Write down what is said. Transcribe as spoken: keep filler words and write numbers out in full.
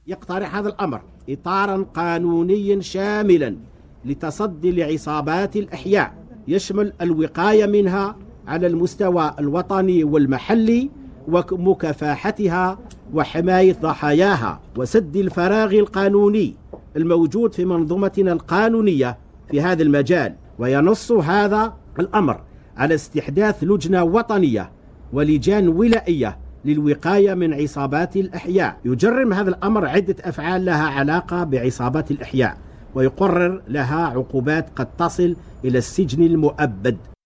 يقترح هذا الأمر إطارا قانونيا شاملا لتصدي لعصابات الإحياء يشمل الوقاية منها على المستوى الوطني والمحلي ومكافحتها وحماية ضحاياها وسد الفراغ القانوني الموجود في منظومتنا القانونية في هذا المجال. وينص هذا الأمر على استحداث لجنة وطنية ولجان ولائية للوقاية من عصابات الإحياء. يجرم هذا الأمر عدة أفعال لها علاقة بعصابات الإحياء ويقرر لها عقوبات قد تصل إلى السجن المؤبد.